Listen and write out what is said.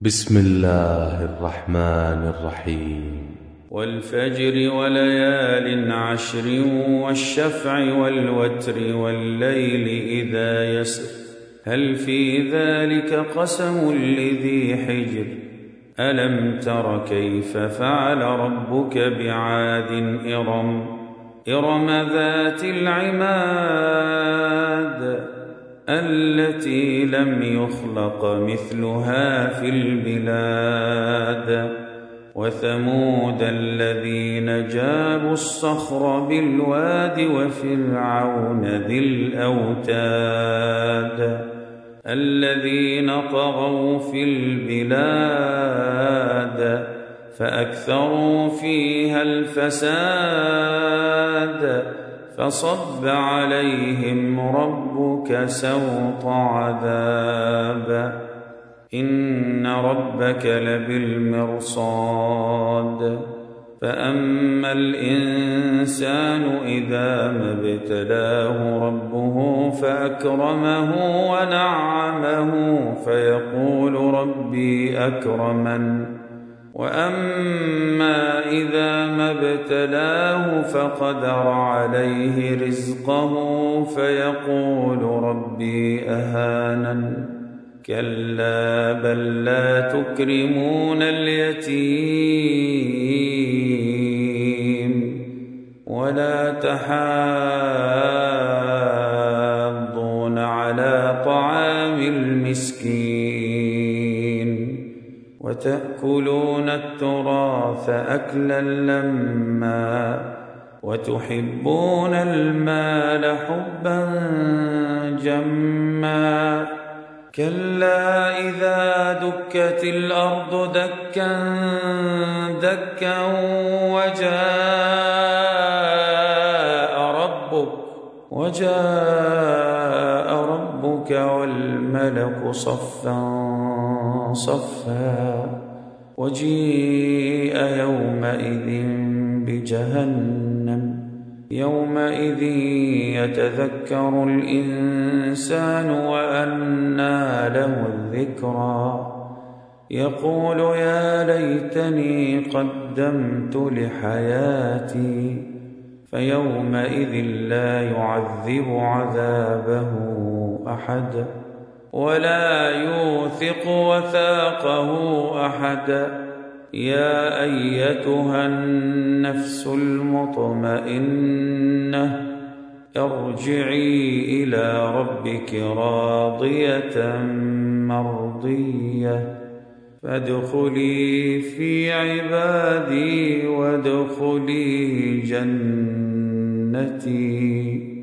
بسم الله الرحمن الرحيم. والفجر وليال عشر والشفع والوتر والليل إذا يسر هل في ذلك قسم لذي حجر ألم تر كيف فعل ربك بعاد إرم ذات العماد التي لم يخلق مثلها في البلاد وثمود الذين جابوا الصخر بالواد وفرعون ذي الأوتاد الذين طغوا في البلاد فأكثروا فيها الفساد فصب عليهم ربك سوط عذاب إن ربك لبالمرصاد فأما الإنسان إذا ما ابتلاه ربه فأكرمه ونعمه فيقول ربي أكرمن وأما إذا ما ابتلاه فقدر عليه رزقه فيقول ربي أهانن كلا بل لا تكرمون اليتيم ولا تحاضون على طعام المسكين وتأكلون التراث أكلا لما وتحبون المال حبا جما كلا إذا دكت الأرض دكا دكا وجاء ربك والملك صفا صفا وجيء يومئذ بجهنم يومئذ يتذكر الإنسان وأنى له الذكرى يقول يا ليتني قدمت لحياتي فيومئذ لا يعذب عذابه أحد ولا يوثق وثاقه أحد يا أيتها النفس المطمئنة ارجعي إلى ربك راضية مرضية فادخلي في عبادي وادخلي جنتي.